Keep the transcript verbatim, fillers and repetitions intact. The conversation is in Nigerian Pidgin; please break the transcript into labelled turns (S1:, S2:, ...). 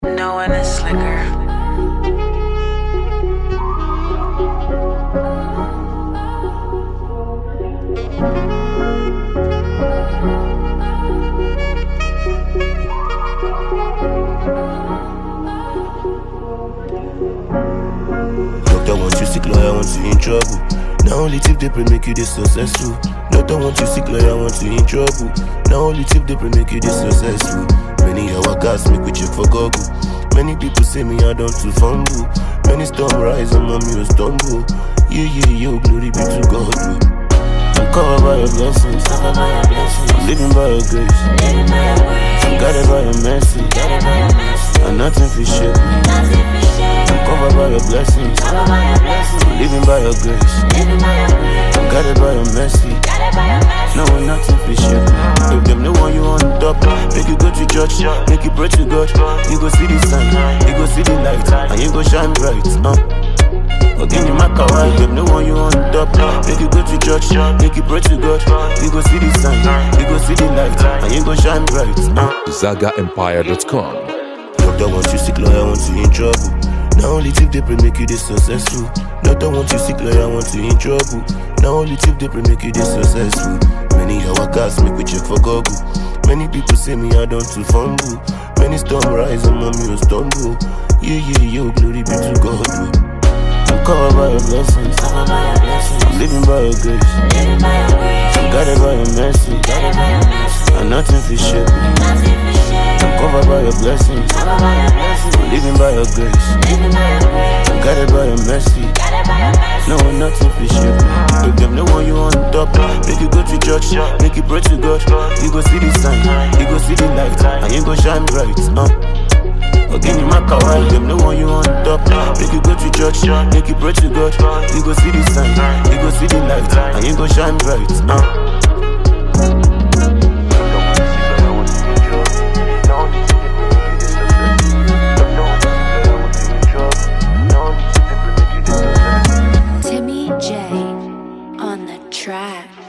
S1: No one is slicker.
S2: Doctor want you sick, lawyer want you in trouble. Now only tip they pray make you this successful. Doctor want you sick, lawyer want you in trouble. Now only tip they pray make you this successful. Many hour gas make we check for Google. Many people say me I don't too fumble. Many storm rise and mommy will stumble. Yeah, yeah, yo, glory be to God. I'm covered by your blessings.
S3: Covered by your blessings.
S2: I'm living by your grace.
S3: Living by your grace.
S2: I'm guided by your mercy.
S3: Guided by your mercy.
S2: And nothing fi shake me.
S3: Nothing fi shake.
S2: I'm covered by your blessings.
S3: Covered by your blessings.
S2: I'm living by your grace.
S3: Living by your grace.
S2: I'm guided by your mercy.
S3: Guided by your mercy.
S2: No one nothing fi shake me. If them no want you on top, make you go to church, make you pray to God. You go see the sign, you go see the light, and you go shine bright. Uh. Again, you make a while, them no want you on top. Make you go to church, make you pray to God. You go see the sign, you go see the light, and you go shine bright. Uh.
S4: Zaga Empire dot com.
S2: Doctor want you sick, lawyer want you in trouble. Now only tip they pray make you this successful. Doctor want you sick, lawyer want you in trouble. Now only tip they pray make you this successful. Many hour gas make we check for Google. Many people say me I don't too fumble. Many storm rise and mommy will stumble. Yeah, yeah, yo, glory be to God. I'm covered by your blessings.
S3: Covered by your blessings.
S2: I'm living by your grace.
S3: Living by your grace.
S2: I'm guided by your mercy.
S3: Guided by your mercy.
S2: And nothing fi shake me.
S3: Nothing fi shake.
S2: I'm covered by your blessings.
S3: Covered by your blessings.
S2: I'm living by your grace.
S3: Living by your grace.
S2: I'm guided by your mercy.
S3: Guided by your mercy.
S2: No one nothing fi shake me. If them no want you on top, make you go to church, make you pray to God. You go see the sign, you go see the light, and you go shine bright. Uh. Again, you make a while, them no want you on top. Make you go to church, make you pray to God. You go see the sign, you go see the light, and you go shine bright. Uh.
S3: Timmy J on the track.